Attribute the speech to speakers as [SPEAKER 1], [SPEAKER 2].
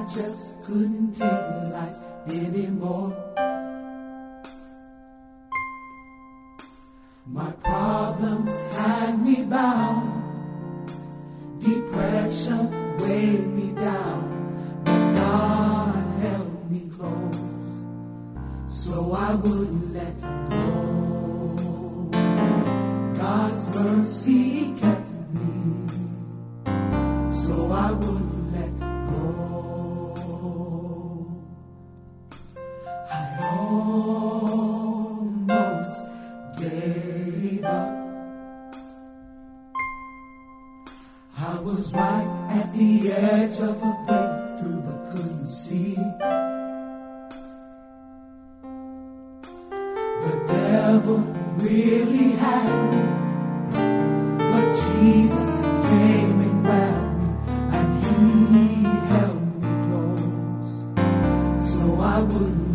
[SPEAKER 1] just couldn't take life anymore. My problems had me bound. Depression weighed me down. But God held me close, so I wouldn't let go. God's mercy kept me, so I wouldn't let go. I almost gave up. I was right at the edge of a breakthrough, but couldn't see. The devil really had me, but Jesus came and grabbed me, and he held me close, so I wouldn't